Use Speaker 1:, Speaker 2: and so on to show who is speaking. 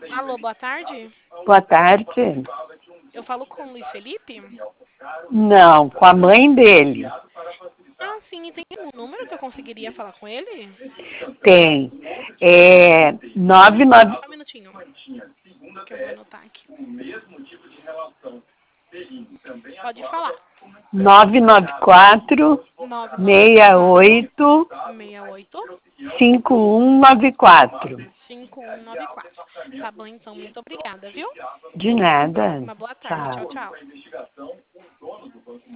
Speaker 1: Alô, boa tarde.
Speaker 2: Boa tarde.
Speaker 1: Eu falo com o Luiz Felipe?
Speaker 2: Não, com a mãe dele.
Speaker 1: Ah, sim, tem um número que eu conseguiria falar com ele?
Speaker 2: Tem. É 99.
Speaker 1: Só um minutinho, que eu vou anotar aqui. Pode falar.
Speaker 2: 994
Speaker 1: 994
Speaker 2: 68
Speaker 1: 68
Speaker 2: 5194.
Speaker 1: 5194. Tá bom, então. Muito obrigada, viu?
Speaker 2: De nada.
Speaker 1: Uma boa tarde. Tchau,
Speaker 2: Tchau.
Speaker 1: tchau.